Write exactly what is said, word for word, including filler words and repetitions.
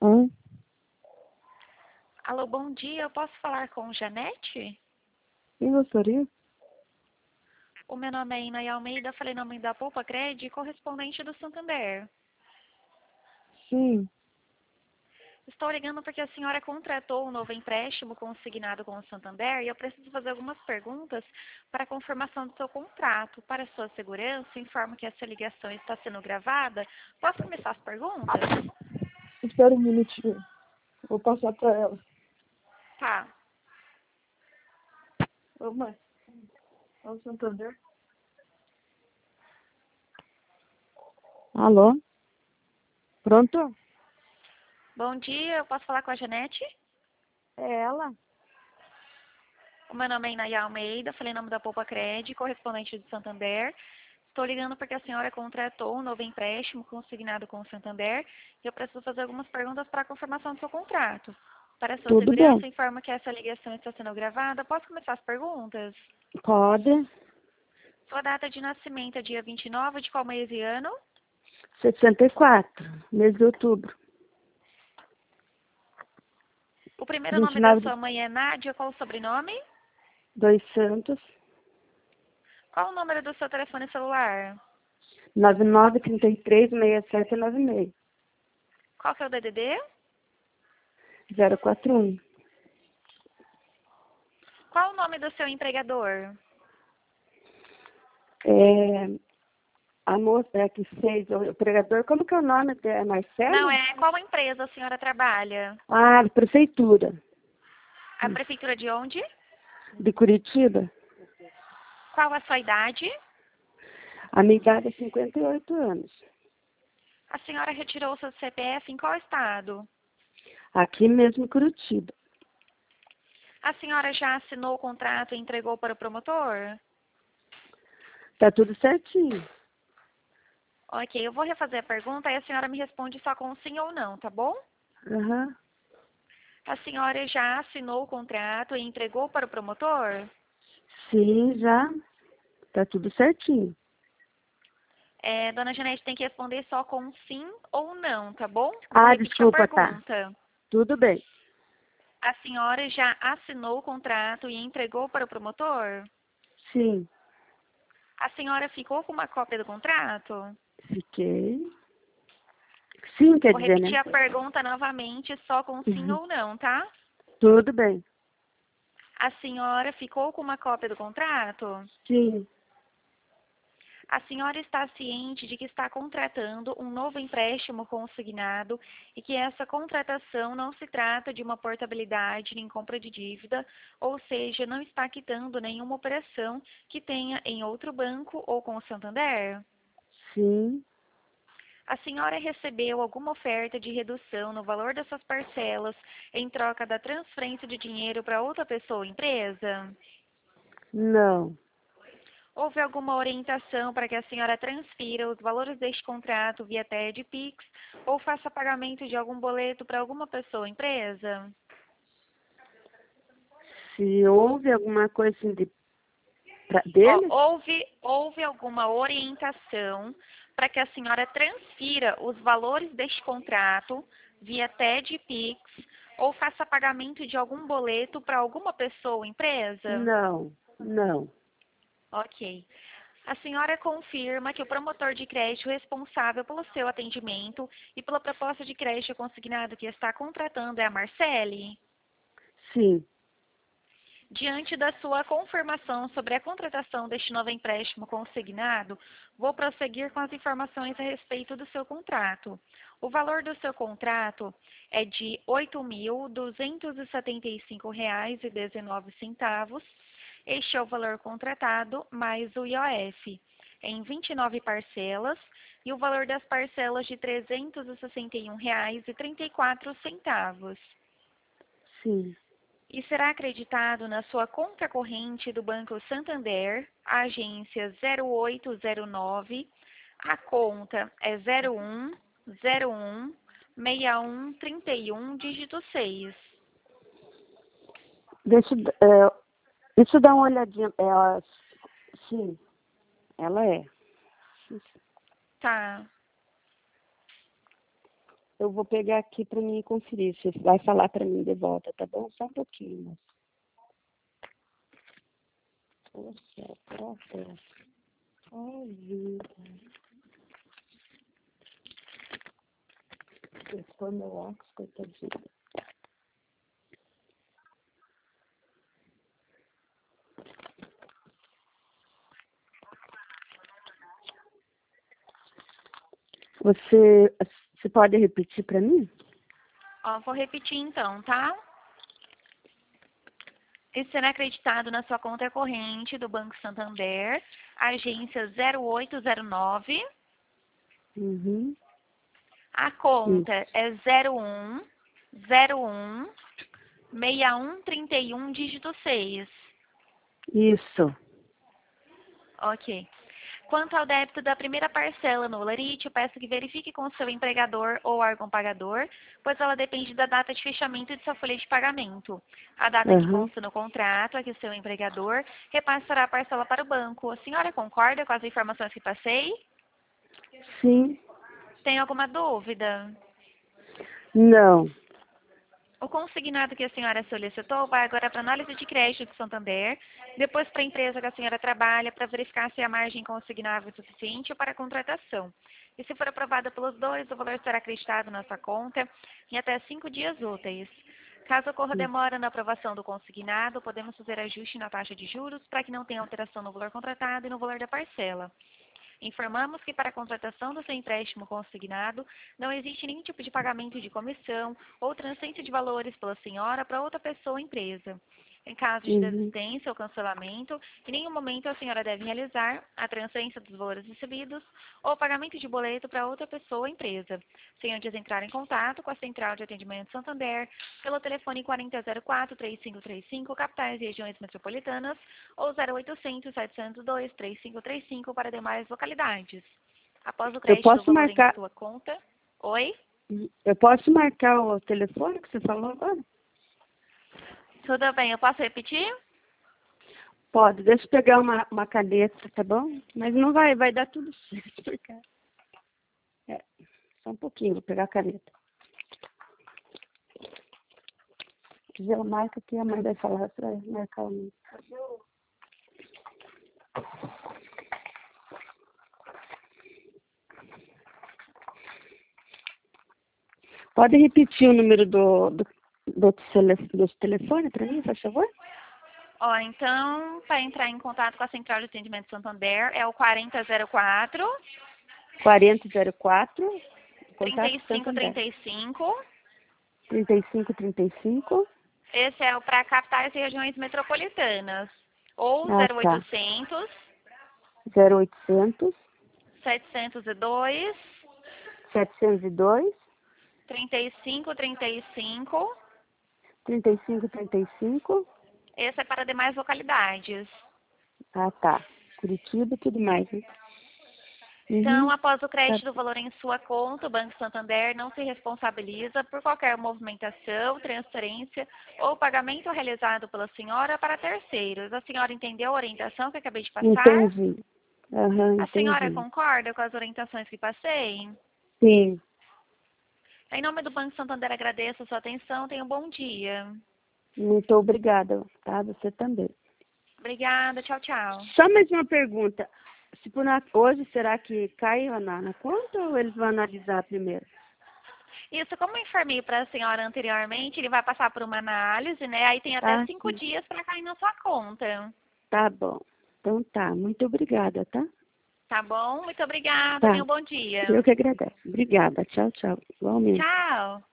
Um, Alô, bom dia. Eu posso falar com Janete? quem gostaria? O meu nome é Ina Almeida, falei nome da Poupa Cred, correspondente do Santander. Sim. Estou ligando porque a senhora contratou um novo empréstimo consignado com o Santander e eu preciso fazer algumas perguntas para a confirmação do seu contrato. Para sua segurança, informo que essa ligação está sendo gravada. Posso começar as perguntas? Espera um minutinho. Vou passar para ela. Tá. Ô, mãe. Ô, Santander. Alô? Pronto? Bom dia, eu posso falar com a Janete? É ela? O meu nome é Ina Almeida, falei nome da Poupa Cred, correspondente do Santander. Estou ligando porque a senhora contratou um novo empréstimo consignado com o Santander e eu preciso fazer algumas perguntas para a confirmação do seu contrato. Para a sua Tudo bem. segurança, informa que essa ligação está sendo gravada. Posso começar as perguntas? Pode. Sua data de nascimento é dia vinte e nove de qual mês e ano? sessenta e quatro, mês de outubro. O primeiro vinte e nome da nove sua mãe é Nádia, qual o sobrenome? dois Santos, Qual o número do seu telefone celular? nove nove três três, seis sete nove seis, Qual que é o D D D? zero quatro um. Qual o nome do seu empregador? É, a moça é que fez o pregador, como que é o nome? É Não, Marcelo? é qual empresa a senhora trabalha? Ah, prefeitura A prefeitura de onde? de Curitiba. Qual a sua idade? A minha idade é cinquenta e oito anos. A senhora retirou seu C P F em qual estado? Aqui mesmo em Curitiba. A senhora já assinou o contrato e entregou para o promotor? Tá tudo certinho. Ok, eu vou refazer a pergunta e a senhora me responde só com sim ou não, tá bom? Aham. A senhora já assinou o contrato e entregou para o promotor? Sim, já. Tá tudo certinho. É, dona Janete tem que responder só com sim ou não, tá bom? Vou Ah, repetir a desculpa, tá. pergunta. Tudo bem. A senhora já assinou o contrato e entregou para o promotor? Sim, A senhora ficou com uma cópia do contrato? fiquei. Sim, quer Vou dizer, repetir né? a pergunta novamente, só com sim Uhum. ou não, tá? Tudo bem. A senhora ficou com uma cópia do contrato? Sim, A senhora está ciente de que está contratando um novo empréstimo consignado e que essa contratação não se trata de uma portabilidade nem compra de dívida, ou seja, não está quitando nenhuma operação que tenha em outro banco ou com o Santander? sim. A senhora recebeu alguma oferta de redução no valor das suas parcelas em troca da transferência de dinheiro para outra pessoa ou empresa? Não, Houve alguma orientação para que a senhora transfira os valores deste contrato via T E D Pix ou faça pagamento de algum boleto para alguma pessoa ou empresa? se houve alguma coisa assim de, pra, Ó, deles, houve, houve alguma orientação para que a senhora transfira os valores deste contrato via T E D Pix ou faça pagamento de algum boleto para alguma pessoa ou empresa? não, não. Ok. A senhora confirma que o promotor de crédito responsável pelo seu atendimento e pela proposta de crédito consignado que está contratando é a Marcele? Sim, Diante da sua confirmação sobre a contratação deste novo empréstimo consignado, vou prosseguir com as informações a respeito do seu contrato. O valor do seu contrato é de oito mil duzentos e setenta e cinco reais e dezenove centavos. Este é o valor contratado mais o I O F, em vinte e nove parcelas, e o valor das parcelas de trezentos e sessenta e um reais e trinta e quatro centavos. sim. E será acreditado na sua conta corrente do Banco Santander, agência zero oito zero nove, a conta é zero um zero um seis um três um, dígito seis. Deixa, eu- é, deixa eu dar uma olhadinha. Ela, sim, ela é. Tá. eu vou pegar aqui para mim conferir. Você vai falar para mim de volta, tá bom? Só um pouquinho, moça. Poxa, troca. Ai, vida. Esse foi meu óculos, coitadinho. Você, você pode repetir para mim? Ó, vou repetir então, tá? Esse será acreditado na sua conta corrente do Banco Santander, agência zero oito zero nove. Uhum. A conta Isso. é zero um zero um seis um três um, dígito seis. Isso. Ok. Quanto ao débito da primeira parcela no Olerite, eu peço que verifique com o seu empregador ou órgão pagador, pois ela depende da data de fechamento de sua folha de pagamento. A data Uhum. que consta no contrato é que o seu empregador repassará a parcela para o banco. A senhora concorda com as informações que passei? Sim. Tem alguma dúvida? Não. O consignado que a senhora solicitou vai agora para análise de crédito do Santander, depois para a empresa que a senhora trabalha, para verificar se a margem consignável é suficiente para a contratação. E se for aprovada pelos dois, o valor será acreditado na sua conta em até cinco dias úteis. Caso ocorra demora na aprovação do consignado, podemos fazer ajuste na taxa de juros para que não tenha alteração no valor contratado e no valor da parcela. Informamos que para a contratação do seu empréstimo consignado não existe nenhum tipo de pagamento de comissão ou transferência de valores pela senhora para outra pessoa ou empresa. Em caso de desistência ou cancelamento, em nenhum momento a senhora deve realizar a transferência dos valores recebidos ou pagamento de boleto para outra pessoa ou empresa, sem antes entrar em contato com a Central de Atendimento Santander pelo telefone quarenta zero quatro, três cinco três cinco, capitais e regiões metropolitanas, ou zero oitocentos, setecentos e dois, três cinco três cinco para demais localidades. Após o crédito do valor marcar... em sua conta... Oi? Eu posso marcar o telefone que você falou agora? Tudo bem, eu posso repetir? Pode, deixa eu pegar uma, uma caneta, tá bom? Mas não vai, vai dar tudo certo, porque... É, só um pouquinho, vou pegar a caneta. Se quiser, eu marco aqui, a mãe vai falar, você vai marcar o número. Pode repetir o número do, do, do, do telefone para mim, por favor? Ó, então, para entrar em contato com a Central de Atendimento Santander, é o quarenta zero quatro... quarenta zero quatro... trinta e cinco trinta e cinco... trinta e cinco trinta e cinco... Esse é o para capitais e regiões metropolitanas. Ou ah, zero oitocentos... zero oitocentos... setecentos e dois... setecentos e dois... trinta e cinco trinta e cinco... trinta e cinco trinta e cinco... Esse é para demais localidades. Ah, tá. Curitiba e tudo mais, né? Uhum. Então, após o crédito do valor em sua conta, o Banco Santander não se responsabiliza por qualquer movimentação, transferência ou pagamento realizado pela senhora para terceiros. A senhora entendeu a orientação que acabei de passar? Entendi. Uhum, a entendi. senhora concorda com as orientações que passei? Sim. Em nome do Banco Santander, agradeço a sua atenção. Tenha um bom dia. Muito obrigada, tá? Você também. Obrigada. Tchau, tchau. Só mais uma pergunta. Se por na... Hoje, será que cai na, na conta ou eles vão analisar primeiro? Isso, como eu informei para a senhora anteriormente, ele vai passar por uma análise, né? Aí tem até ah, cinco sim. dias para cair na sua conta. Tá bom. Então tá. Muito obrigada, tá? Tá bom? Muito obrigada. Tá. Tenha um bom dia. Eu que agradeço. Obrigada. Tchau, tchau. Igualmente. Tchau.